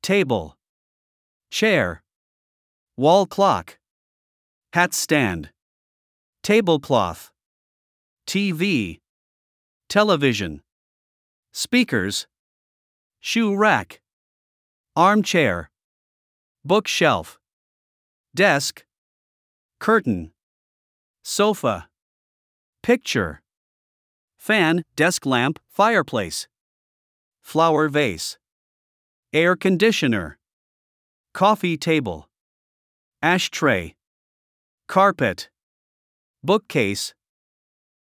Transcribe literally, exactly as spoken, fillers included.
table, chair, wall clock, hat stand, tablecloth, T V, television, speakers, shoe rack, armchair, bookshelf, desk, curtain, sofa, picture, fan, desk lamp, fireplace, flower vase, air conditioner, coffee table, ashtray, carpet, bookcase,